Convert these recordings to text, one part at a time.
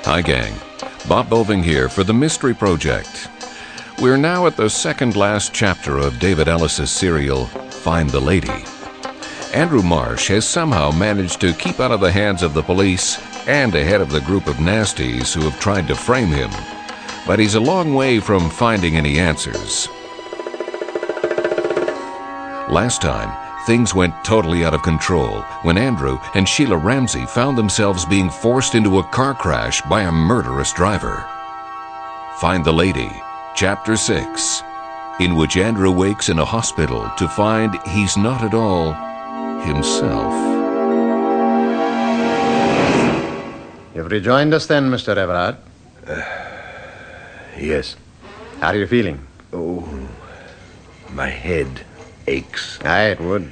Hi, gang. Bob Boving here for the Mystery Project. We're now at the second last chapter of David Ellis's serial, Find the Lady. Andrew Marsh has somehow managed to keep out of the hands of the police and ahead of the group of nasties who have tried to frame him. But he's a long way from finding any answers. Last time, things went totally out of control when Andrew and Sheila Ramsey found themselves being forced into a car crash by a murderous driver. Find the Lady, Chapter 6, in which Andrew wakes in a hospital to find he's not at all himself. You've rejoined us then, Mr. Everard? Yes. How are you feeling? Oh, my head aches. Aye, it would.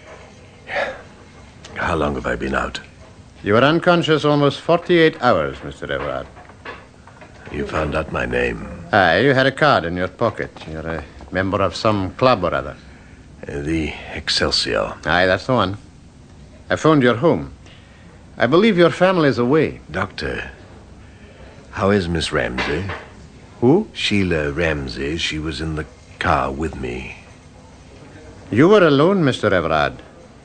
How long have I been out? You were unconscious almost 48 hours, Mr. Everard. You found out my name. Aye, you had a card in your pocket. You're a member of some club or other. The Excelsior. Aye, that's the one. I phoned your home. I believe your family's away. Doctor, how is Miss Ramsey? Who? Sheila Ramsey. She was in the car with me. You were alone, Mr. Everard.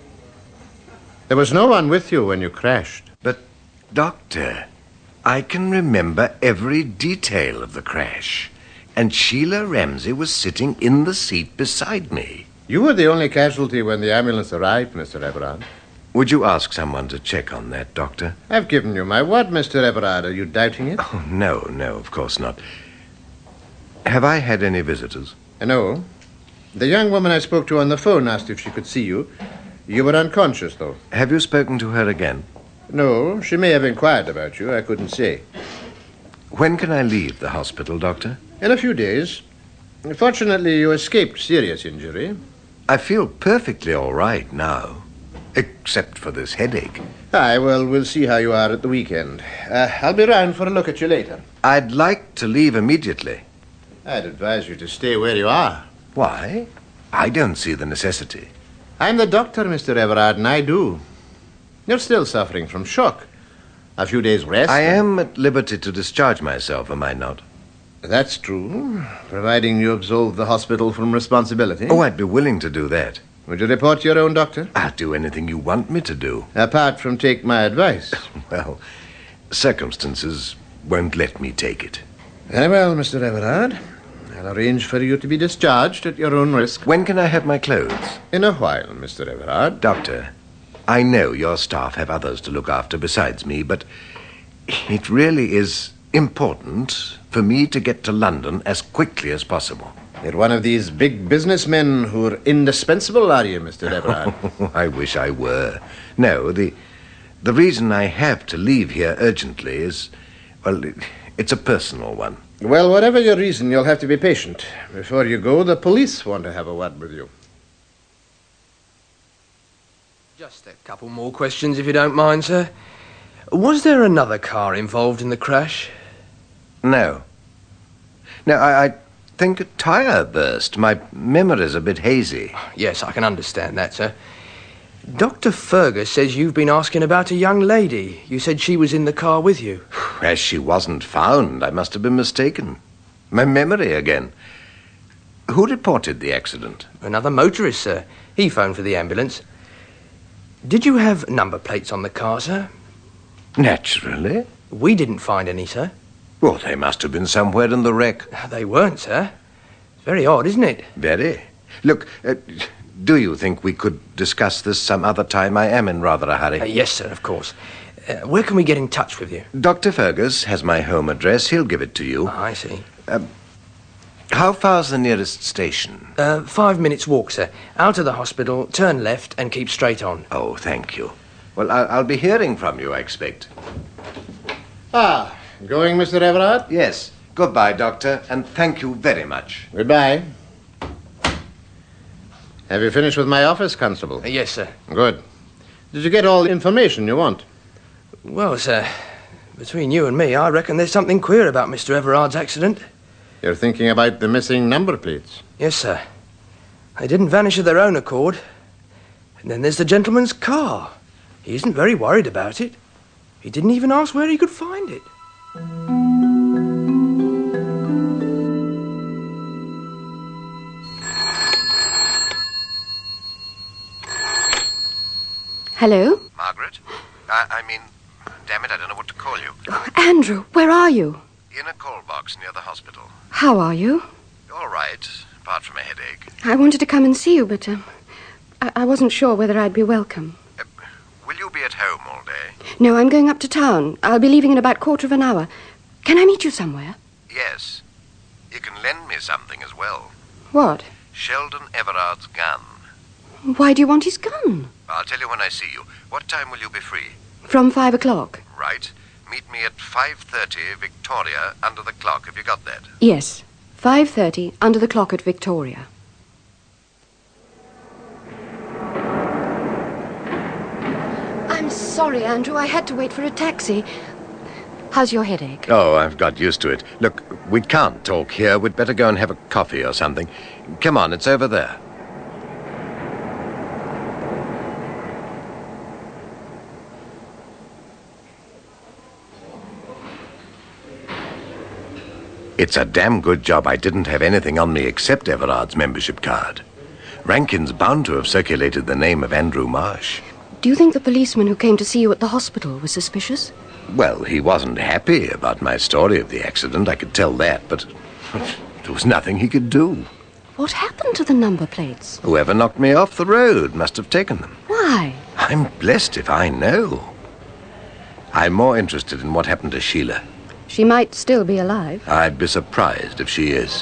There was no one with you when you crashed. But, Doctor, I can remember every detail of the crash. And Sheila Ramsey was sitting in the seat beside me. You were the only casualty when the ambulance arrived, Mr. Everard. Would you ask someone to check on that, Doctor? I've given you my word, Mr. Everard. Are you doubting it? Oh, no, of course not. Have I had any visitors? No. The young woman I spoke to on the phone asked if she could see you. You were unconscious, though. Have you spoken to her again? No, she may have inquired about you. I couldn't say. When can I leave the hospital, Doctor? In a few days. Fortunately, you escaped serious injury. I feel perfectly all right now, except for this headache. Aye, well, we'll see how you are at the weekend. I'll be round for a look at you later. I'd like to leave immediately. I'd advise you to stay where you are. Why? I don't see the necessity. I'm the doctor, Mr. Everard, and I do. You're still suffering from shock. A few days' rest. I am at liberty to discharge myself, am I not? That's true, providing you absolve the hospital from responsibility. Oh, I'd be willing to do that. Would you report to your own doctor? I'll do anything you want me to do. Apart from take my advice. Well, circumstances won't let me take it. Very well, Mr. Everard. I'll arrange for you to be discharged at your own risk. When can I have my clothes? In a while, Mr. Everard. Doctor, I know your staff have others to look after besides me, but it really is important for me to get to London as quickly as possible. You're one of these big businessmen who are indispensable, are you, Mr. Everard? I wish I were. No, the reason I have to leave here urgently is, well, it's a personal one. Well, whatever your reason, you'll have to be patient. Before you go, the police want to have a word with you. Just a couple more questions, if you don't mind, sir. Was there another car involved in the crash? No. No, I think a tyre burst. My memory's a bit hazy. Yes, I can understand that, sir. Dr. Fergus says you've been asking about a young lady. You said she was in the car with you. As she wasn't found, I must have been mistaken. My memory again. Who reported the accident? Another motorist, sir. He phoned for the ambulance. Did you have number plates on the car, sir? Naturally. We didn't find any, sir. Well, they must have been somewhere in the wreck. They weren't, sir. It's very odd, isn't it? Very. Look, do you think we could discuss this some other time? I am in rather a hurry. Yes, sir, of course. Where can we get in touch with you? Dr. Fergus has my home address. He'll give it to you. I see. How far's the nearest station? 5 minutes walk, sir. Out of the hospital, turn left and keep straight on. Oh, thank you. Well, I'll be hearing from you, I expect. Going, Mr. Everard? Yes. Goodbye, Doctor, and thank you very much. Goodbye. Have you finished with my office, Constable? Yes, sir. Good. Did you get all the information you want? Well, sir, between you and me, I reckon there's something queer about Mr. Everard's accident. You're thinking about the missing number plates? Yes, sir. They didn't vanish of their own accord. And then there's the gentleman's car. He isn't very worried about it. He didn't even ask where he could find it. Hello? Margaret? Damn it, I don't know what to call you. Oh, Andrew, where are you? In a call box near the hospital. How are you? All right, apart from a headache. I wanted to come and see you, but I wasn't sure whether I'd be welcome. Will you be at home all day? No, I'm going up to town. I'll be leaving in about 1/4 hour. Can I meet you somewhere? Yes. You can lend me something as well. What? Sheldon Everard's gun. Why do you want his gun? I'll tell you when I see you. What time will you be free? From 5 o'clock. Right. Meet me at 5:30 Victoria under the clock. Have you got that? Yes, 5:30 under the clock at Victoria. I'm sorry, Andrew. I had to wait for a taxi. How's your headache? Oh, I've got used to it. Look, we can't talk here. We'd better go and have a coffee or something. Come on, it's over there. It's a damn good job I didn't have anything on me except Everard's membership card. Rankin's bound to have circulated the name of Andrew Marsh. Do you think the policeman who came to see you at the hospital was suspicious? Well, he wasn't happy about my story of the accident, I could tell that, but there was nothing he could do. What happened to the number plates? Whoever knocked me off the road must have taken them. Why? I'm blessed if I know. I'm more interested in what happened to Sheila. She might still be alive. I'd be surprised if she is.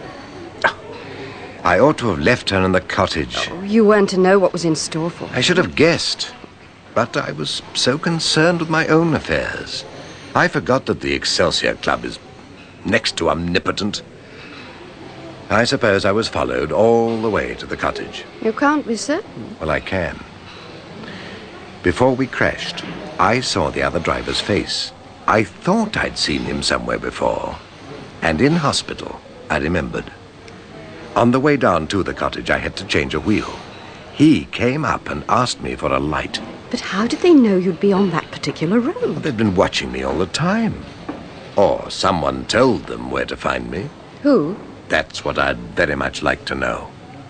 I ought to have left her in the cottage. Oh, you weren't to know what was in store for her. I should have guessed. But I was so concerned with my own affairs. I forgot that the Excelsior Club is next to omnipotent. I suppose I was followed all the way to the cottage. You can't be certain. Well, I can. Before we crashed, I saw the other driver's face. I thought I'd seen him somewhere before. And in hospital, I remembered. On the way down to the cottage, I had to change a wheel. He came up and asked me for a light. But how did they know you'd be on that particular road? They'd been watching me all the time. Or someone told them where to find me. Who? That's what I'd very much like to know.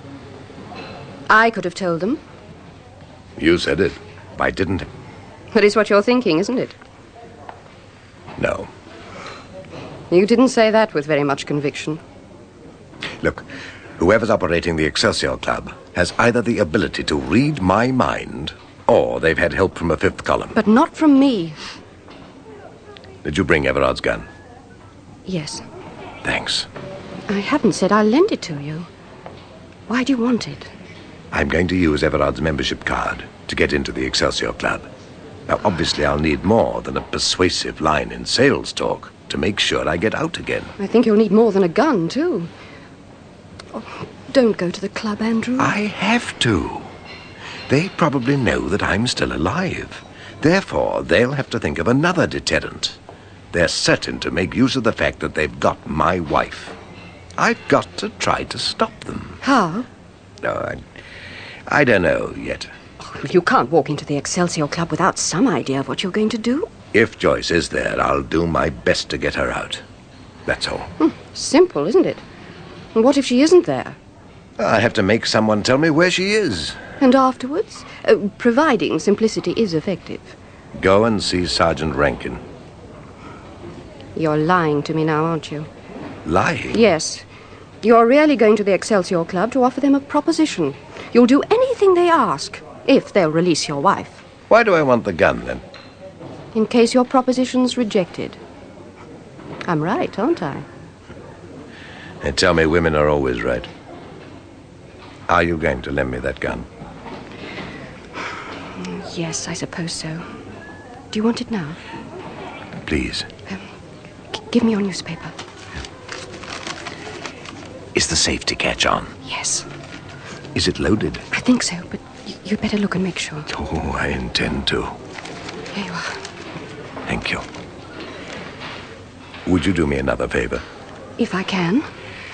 I could have told them. You said it. I didn't. That is what you're thinking, isn't it? No. You didn't say that with very much conviction. Look, whoever's operating the Excelsior Club has either the ability to read my mind, or they've had help from a fifth column. But not from me. Did you bring Everard's gun? Yes. Thanks. I haven't said I'll lend it to you. Why do you want it? I'm going to use Everard's membership card to get into the Excelsior Club. Now, obviously, I'll need more than a persuasive line in sales talk to make sure I get out again. I think you'll need more than a gun, too. Oh, don't go to the club, Andrew. I have to. They probably know that I'm still alive. Therefore, they'll have to think of another deterrent. They're certain to make use of the fact that they've got my wife. I've got to try to stop them. How? No, I don't know yet. You can't walk into the Excelsior Club without some idea of what you're going to do. If Joyce is there, I'll do my best to get her out. That's all. Simple, isn't it? And what if she isn't there? I'll have to make someone tell me where she is. And afterwards? Providing simplicity is effective. Go and see Sergeant Rankin. You're lying to me now, aren't you? Lying? Yes. You're really going to the Excelsior Club to offer them a proposition. You'll do anything they ask, if they'll release your wife. Why do I want the gun, then? In case your proposition's rejected. I'm right, aren't I? They tell me women are always right. Are you going to lend me that gun? Yes, I suppose so. Do you want it now? Please. Give me your newspaper. Is the safety catch on? Yes. Is it loaded? I think so, but you'd better look and make sure. Oh, I intend to. Here you are. Thank you. Would you do me another favor? If I can.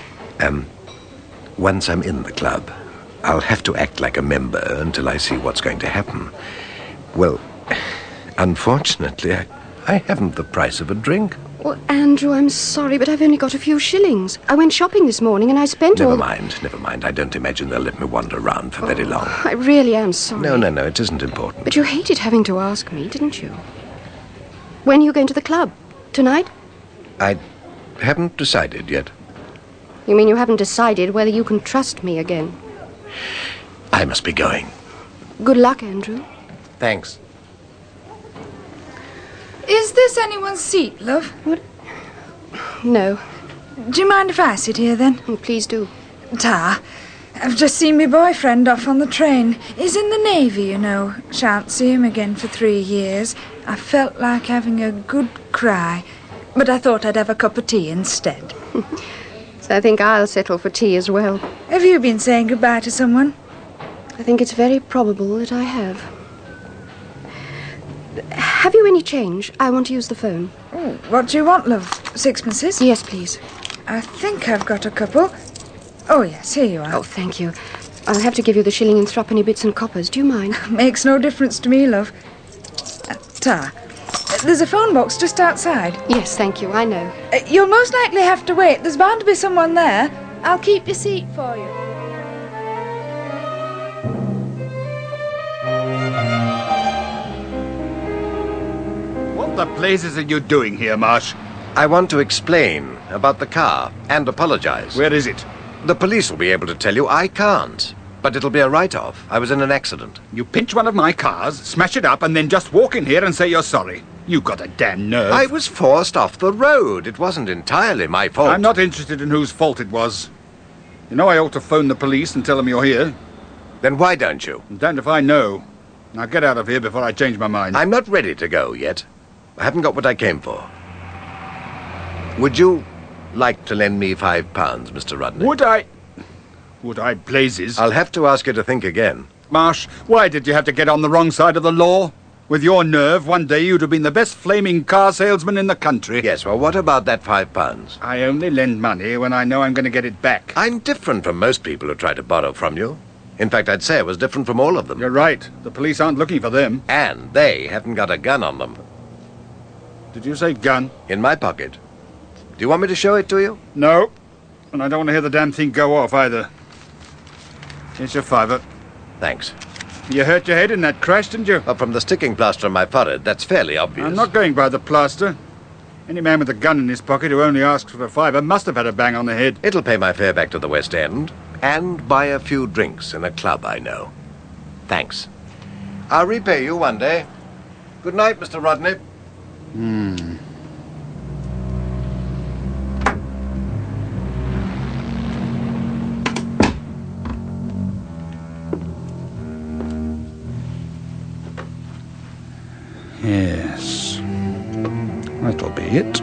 Once I'm in the club, I'll have to act like a member until I see what's going to happen. Well, unfortunately, I haven't the price of a drink. Oh, Andrew, I'm sorry, but I've only got a few shillings. I went shopping this morning and I spent Never mind. I don't imagine they'll let me wander around for very long. I really am sorry. No, it isn't important. But you hated having to ask me, didn't you? When are you going to the club? Tonight? I haven't decided yet. You mean you haven't decided whether you can trust me again? I must be going. Good luck, Andrew. Thanks. Is this anyone's seat, love? What? No. Do you mind if I sit here, then? Oh, please do. Ta, I've just seen my boyfriend off on the train. He's in the Navy, you know. Shan't see him again for 3 years. I felt like having a good cry, but I thought I'd have a cup of tea instead. So I think I'll settle for tea as well. Have you been saying goodbye to someone? I think it's very probable that I have. Have you any change? I want to use the phone. Oh, what do you want, love? Sixpences? Yes, please. I think I've got a couple. Oh, yes, here you are. Oh, thank you. I'll have to give you the shilling and threepenny bits and coppers. Do you mind? Makes no difference to me, love. Ta, there's a phone box just outside. Yes, thank you. I know. You'll most likely have to wait. There's bound to be someone there. I'll keep your seat for you. What the blazes are you doing here, Marsh? I want to explain about the car and apologize. Where is it? The police will be able to tell you. I can't. But it'll be a write-off. I was in an accident. You pinch one of my cars, smash it up, and then just walk in here and say you're sorry. You got a damn nerve. I was forced off the road. It wasn't entirely my fault. I'm not interested in whose fault it was. You know I ought to phone the police and tell them you're here. Then why don't you? I'm damned if I know. Now get out of here before I change my mind. I'm not ready to go yet. I haven't got what I came for. Would you like to lend me £5, Mr. Rodney? Would I? Would I blazes? I'll have to ask you to think again. Marsh, why did you have to get on the wrong side of the law? With your nerve, one day you'd have been the best flaming car salesman in the country. Yes, well, what about that £5? I only lend money when I know I'm going to get it back. I'm different from most people who try to borrow from you. In fact, I'd say I was different from all of them. You're right. The police aren't looking for them. And they haven't got a gun on them. Did you say gun? In my pocket. Do you want me to show it to you? No. And I don't want to hear the damn thing go off either. Here's your £5. Thanks. You hurt your head in that crash, didn't you? Well, from the sticking plaster on my forehead, that's fairly obvious. I'm not going by the plaster. Any man with a gun in his pocket who only asks for a £5 must have had a bang on the head. It'll pay my fare back to the West End and buy a few drinks in a club I know. Thanks. I'll repay you one day. Good night, Mr. Rodney. Yes. That'll be it.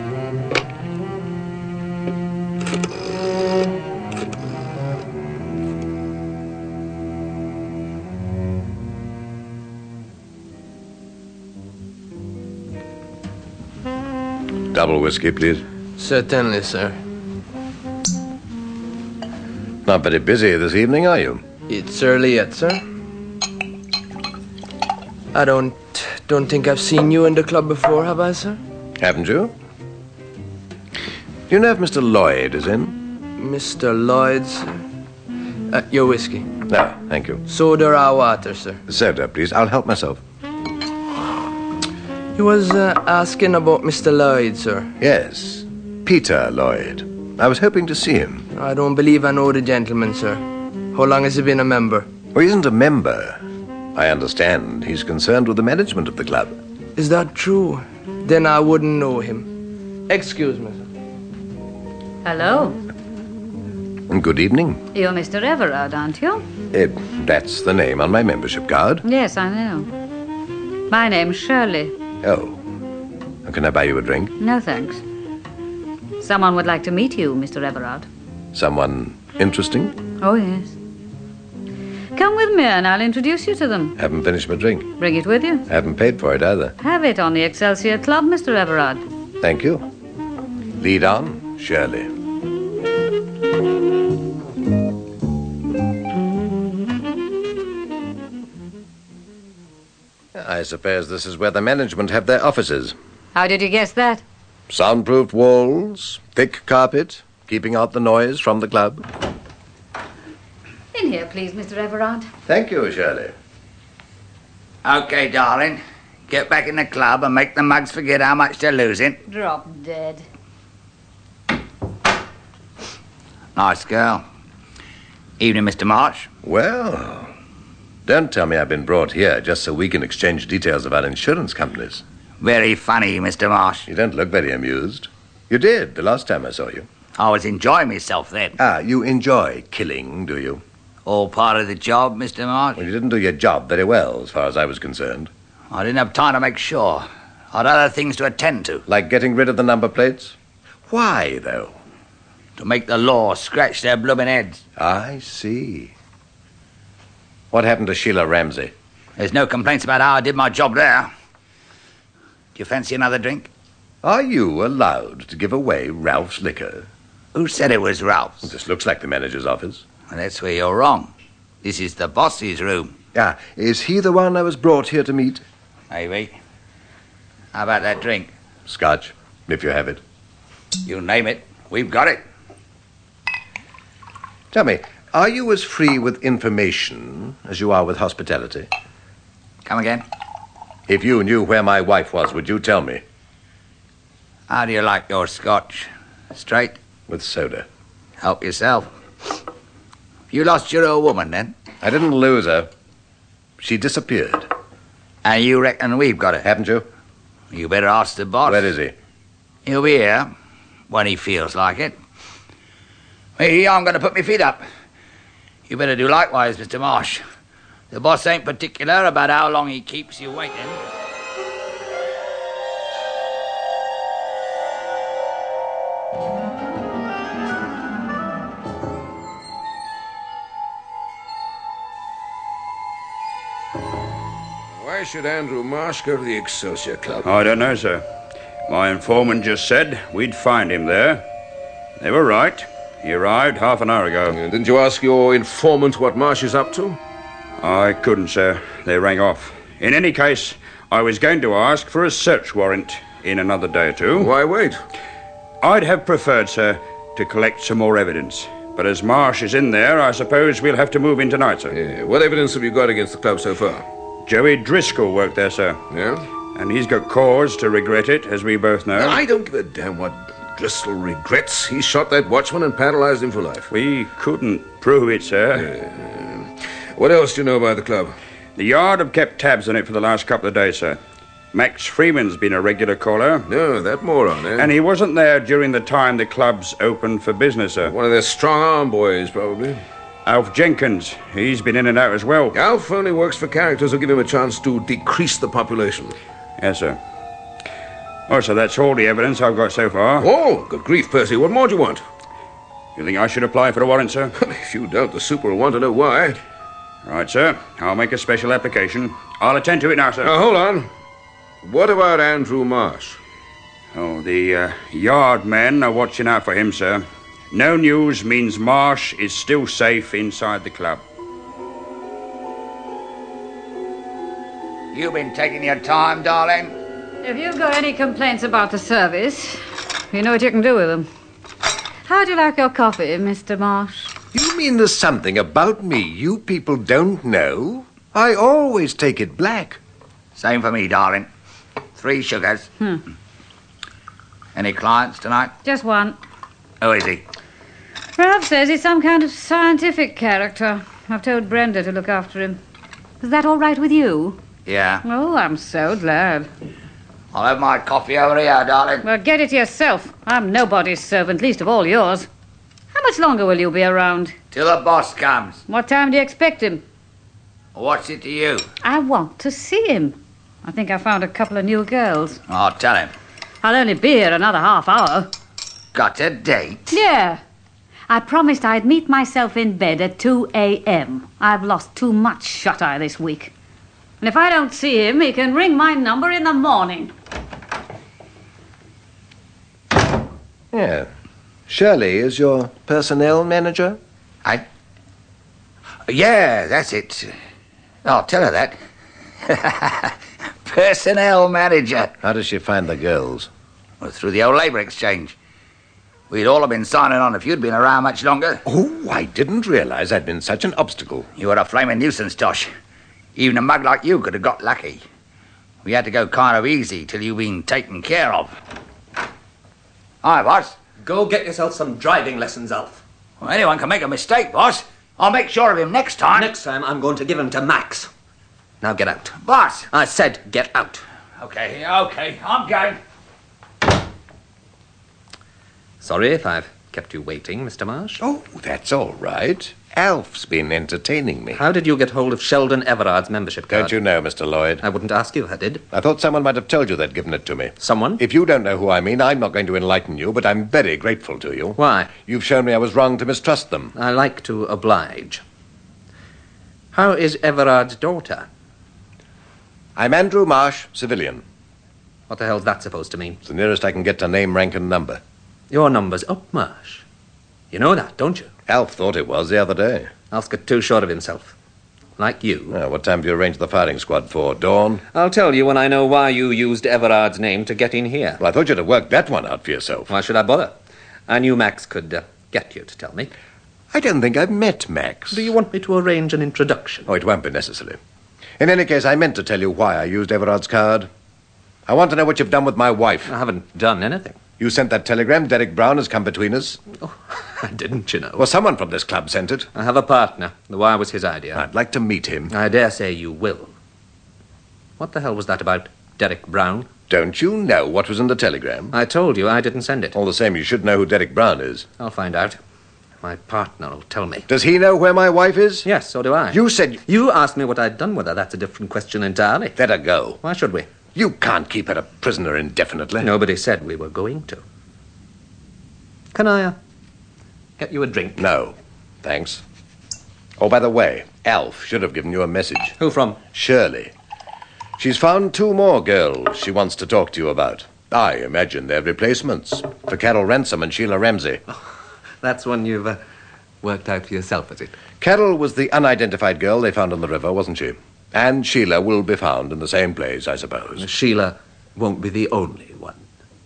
Double whiskey, please. Certainly, sir. Not very busy this evening, are you? It's early yet, sir. I don't think I've seen you in the club before, have I, sir? Haven't you? Do you know if Mr. Lloyd is in? Mr. Lloyd, sir? Your whiskey. No, thank you. Soda or water, sir? Soda, please. I'll help myself. You was asking about Mr. Lloyd, sir. Yes, Peter Lloyd. I was hoping to see him. I don't believe I know the gentleman, sir. How long has he been a member? Well, he isn't a member. I understand he's concerned with the management of the club. Is that true? Then I wouldn't know him. Excuse me, sir. Hello. Good evening. You're Mr. Everard, aren't you? That's the name on my membership card. Yes, I know. My name's Shirley. Oh. Can I buy you a drink? No, thanks. Someone would like to meet you, Mr. Everard. Someone interesting? Oh, yes. Come with me and I'll introduce you to them. Haven't finished my drink. Bring it with you. Haven't paid for it either. Have it on the Excelsior Club, Mr. Everard. Thank you. Lead on, Shirley. I suppose this is where the management have their offices. How did you guess that? Soundproofed walls, thick carpet, keeping out the noise from the club. In here, please, Mr. Everard. Thank you, Shirley. OK, darling. Get back in the club and make the mugs forget how much they're losing. Drop dead. Nice girl. Evening, Mr. Marsh. Well, don't tell me I've been brought here just so we can exchange details about insurance companies. Very funny, Mr. Marsh. You don't look very amused. You did the last time I saw you. I was enjoying myself then. Ah, you enjoy killing, do you? All part of the job, Mr. Marsh. Well, you didn't do your job very well, as far as I was concerned. I didn't have time to make sure. I'd other things to attend to. Like getting rid of the number plates? Why, though? To make the law scratch their blooming heads. I see. What happened to Sheila Ramsey? There's no complaints about how I did my job there. Do you fancy another drink? Are you allowed to give away Ralph's liquor? Who said it was Ralph's? This looks like the manager's office. Well, that's where you're wrong. This is the boss's room. Ah, is he the one I was brought here to meet? Maybe. How about that drink? Scotch, if you have it. You name it. We've got it. Tell me, are you as free with information as you are with hospitality? Come again? If you knew where my wife was, would you tell me? How do you like your scotch? Straight? With soda. Help yourself. You lost your old woman, then? I didn't lose her. She disappeared. And you reckon we've got her? Haven't you? You better ask the boss. Where is he? He'll be here when he feels like it. Me, I'm going to put my feet up. You better do likewise, Mr. Marsh. The boss ain't particular about how long he keeps you waiting. Why should Andrew Marsh go to the Excelsior Club? I don't know, sir. My informant just said we'd find him there. They were right. He arrived half an hour ago. Didn't you ask your informant what Marsh is up to? I couldn't, sir. They rang off. In any case, I was going to ask for a search warrant in another day or two. Why wait? I'd have preferred, sir, to collect some more evidence. But as Marsh is in there, I suppose we'll have to move in tonight, sir. Yeah. What evidence have you got against the club so far? Joey Driscoll worked there, sir. Yeah? And he's got cause to regret it, as we both know. I don't give a damn what Driscoll regrets. He shot that watchman and paralyzed him for life. We couldn't prove it, sir. What else do you know about the club? The Yard have kept tabs on it for the last couple of days, sir. Max Freeman's been a regular caller. No, that moron, eh? And he wasn't there during the time the club's open for business, sir. One of their strong-arm boys, probably. Alf Jenkins. He's been in and out as well. Alf only works for characters who give him a chance to decrease the population. Yes, sir. Oh, so that's all the evidence I've got so far. Oh, good grief, Percy. What more do you want? You think I should apply for a warrant, sir? If you don't, the super will want to know why. Right, sir. I'll make a special application. I'll attend to it now, sir. Now, hold on. What about Andrew Marsh? Oh, the Yard men are watching out for him, sir. No news means Marsh is still safe inside the club. You been taking your time, darling? If you've got any complaints about the service, you know what you can do with them. How'd you like your coffee, Mr. Marsh? You mean there's something about me you people don't know? I always take it black. Same for me, darling. 3 sugars. Any clients tonight? Just one. Who is he? Ralph says he's some kind of scientific character. I've told Brenda to look after him. Is that all right with you? Yeah. Oh, I'm so glad. I'll have my coffee over here, darling. Well, get it yourself. I'm nobody's servant, least of all yours. How much longer will you be around? Till the boss comes. What time do you expect him? What's it to you? I want to see him. I think I found a couple of new girls. I'll tell him. I'll only be here another half hour. Got a date? Yeah. I promised I'd meet myself in bed at 2 a.m. I've lost too much shut-eye this week. And if I don't see him, he can ring my number in the morning. Yeah. Shirley is your personnel manager? Yeah, that's it. I'll tell her that. Personnel manager. How does she find the girls? Well, through the old labour exchange. We'd all have been signing on if you'd been around much longer. Oh, I didn't realise I'd been such an obstacle. You were a flaming nuisance, Tosh. Even a mug like you could have got lucky. We had to go kind of easy till you've been taken care of. Hi, boss. Go get yourself some driving lessons, Alf. Well, anyone can make a mistake, boss. I'll make sure of him next time. Next time, I'm going to give him to Max. Now get out. Boss! I said get out. Okay, I'm going. Sorry if I've kept you waiting, Mr. Marsh. Oh, that's all right. Alf's been entertaining me. How did you get hold of Sheldon Everard's membership card? Don't you know, Mr. Lloyd? I wouldn't ask you if I did. I thought someone might have told you they'd given it to me. Someone? If you don't know who I mean, I'm not going to enlighten you, but I'm very grateful to you. Why? You've shown me I was wrong to mistrust them. I like to oblige. How is Everard's daughter? I'm Andrew Marsh, civilian. What the hell's that supposed to mean? It's the nearest I can get to name, rank, and number. Your number's up, Marsh. You know that, don't you? Alf thought it was the other day. Alf's got too short of himself. Like you. What time do you arrange the firing squad for? Dawn? I'll tell you when I know why you used Everard's name to get in here. Well, I thought you'd have worked that one out for yourself. Why should I bother? I knew Max could get you to tell me. I don't think I've met Max. Do you want me to arrange an introduction? Oh, it won't be necessary. In any case, I meant to tell you why I used Everard's card. I want to know what you've done with my wife. I haven't done anything. You sent that telegram. Derek Brown has come between us. Oh, didn't you know? Well, someone from this club sent it. I have a partner. The wire was his idea. I'd like to meet him. I dare say you will. What the hell was that about Derek Brown? Don't you know what was in the telegram? I told you I didn't send it. All the same, you should know who Derek Brown is. I'll find out. My partner will tell me. Does he know where my wife is? Yes, so do I. You said... You asked me what I'd done with her. That's a different question entirely. Let her go. Why should we? You can't keep her a prisoner indefinitely. Nobody said we were going to. Can I get you a drink? No, thanks. Oh, by the way, Alf should have given you a message. Who from? Shirley. She's found 2 more girls she wants to talk to you about. I imagine they're replacements for Carol Ransom and Sheila Ramsey. Oh, that's one you've worked out for yourself, is it? Carol was the unidentified girl they found on the river, wasn't she? And Sheila will be found in the same place, I suppose. Sheila won't be the only one.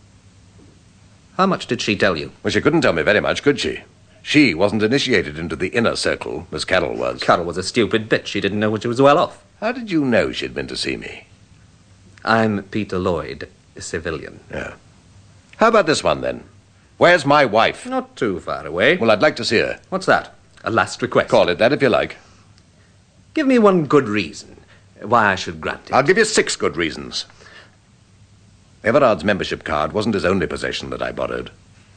How much did she tell you? Well, she couldn't tell me very much, could she? She wasn't initiated into the inner circle, as Carol was. Carol was a stupid bitch. She didn't know when she was well off. How did you know she'd been to see me? I'm Peter Lloyd, a civilian. Yeah. How about this one, then? Where's my wife? Not too far away. Well, I'd like to see her. What's that? A last request? Call it that if you like. Give me one good reason why I should grant it. I'll give you 6 good reasons. Everard's membership card wasn't his only possession that I borrowed.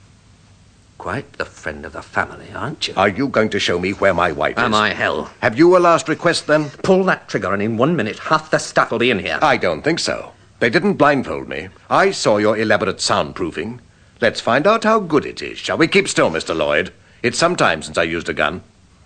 Quite the friend of the family, aren't you? Are you going to show me where my wife is? Am I hell? Have you a last request, then? Pull that trigger, and in 1 minute, half the staff will be in here. I don't think so. They didn't blindfold me. I saw your elaborate soundproofing. Let's find out how good it is, shall we? Keep still, Mr. Lloyd. It's some time since I used a gun.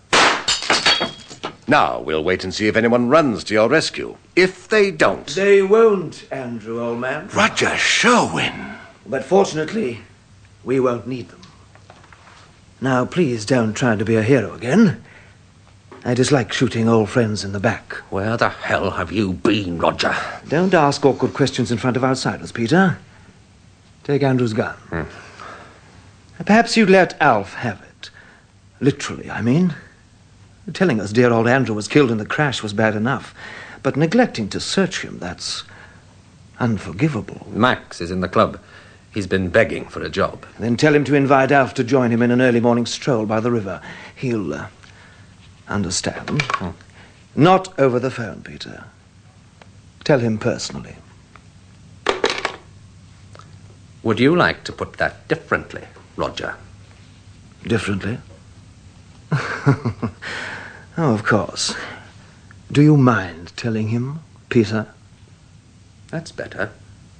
Now, we'll wait and see if anyone runs to your rescue. If they don't... They won't, Andrew, old man. Roger Sherwin. But fortunately, we won't need them. Now, please don't try to be a hero again. I dislike shooting old friends in the back. Where the hell have you been, Roger? Don't ask awkward questions in front of outsiders, Peter. Take Andrew's gun. Perhaps you'd let Alf have it. Literally, I mean. Telling us dear old Andrew was killed in the crash was bad enough, but neglecting to search him, that's unforgivable. Max is in the club. He's been begging for a job. Then tell him to invite Alf to join him in an early morning stroll by the river. He'll understand. Not over the phone, Peter. Tell him personally. Would you like to put that differently, Roger? Differently? Oh, of course. Do you mind telling him, Peter? That's better.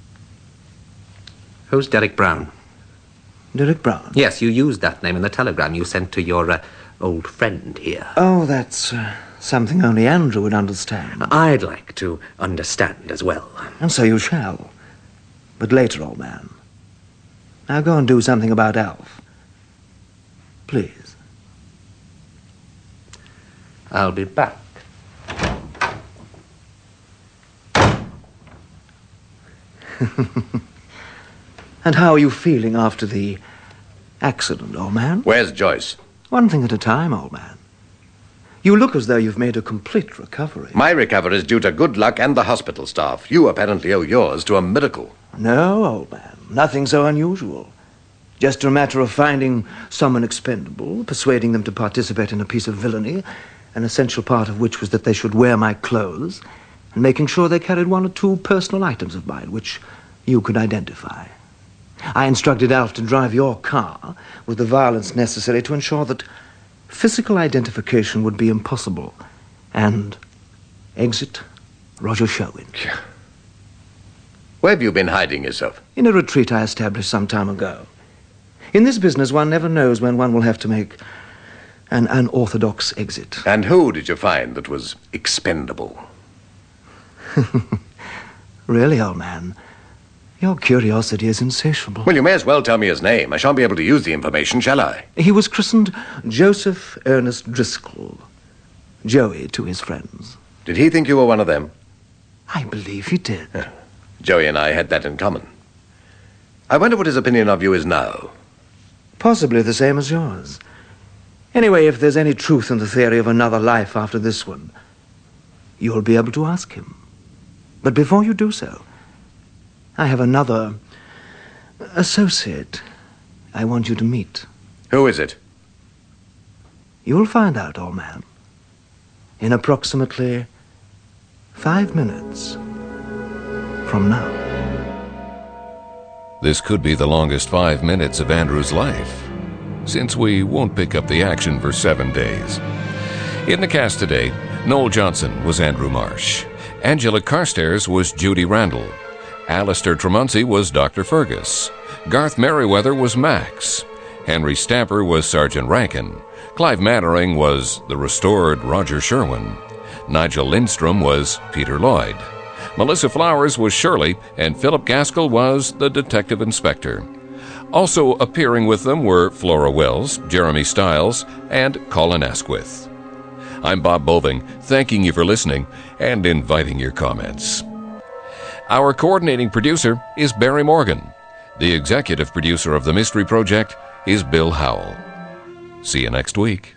Who's Derek Brown? Derek Brown? Yes, you used that name in the telegram you sent to your old friend here. Oh, that's something only Andrew would understand. I'd like to understand as well. And so you shall. But later, old man. Now go and do something about Alf. Please. I'll be back. And how are you feeling after the accident, old man? Where's Joyce? One thing at a time, old man. You look as though you've made a complete recovery. My recovery is due to good luck and the hospital staff. You apparently owe yours to a miracle. No, old man. Nothing so unusual. Just a matter of finding someone expendable, persuading them to participate in a piece of villainy, an essential part of which was that they should wear my clothes, and making sure they carried one or two personal items of mine which you could identify. I instructed Alf to drive your car with the violence necessary to ensure that physical identification would be impossible, and exit Roger Sherwin. Where have you been hiding yourself? In a retreat I established some time ago. In this business, one never knows when one will have to make an unorthodox exit. And who did you find that was expendable? Really, old man, your curiosity is insatiable. Well, you may as well tell me his name. I shan't be able to use the information, shall I? He was christened Joseph Ernest Driscoll. Joey to his friends. Did he think you were one of them? I believe he did. Joey and I had that in common. I wonder what his opinion of you is now. Possibly the same as yours. Anyway, if there's any truth in the theory of another life after this one, you'll be able to ask him. But before you do so, I have another associate I want you to meet. Who is it? You'll find out, old man, in approximately 5 minutes from now. This could be the longest 5 minutes of Andrew's life, since we won't pick up the action for 7 days. In the cast today, Noel Johnson was Andrew Marsh, Angela Carstairs was Judy Randall, Alistair Tremonti was Dr. Fergus, Garth Merriweather was Max, Henry Stamper was Sergeant Rankin, Clive Mannering was the restored Roger Sherwin, Nigel Lindstrom was Peter Lloyd, Melissa Flowers was Shirley, and Philip Gaskell was the detective inspector. Also appearing with them were Flora Wells, Jeremy Stiles, and Colin Asquith. I'm Bob Boving, thanking you for listening and inviting your comments. Our coordinating producer is Barry Morgan. The executive producer of the Mystery Project is Bill Howell. See you next week.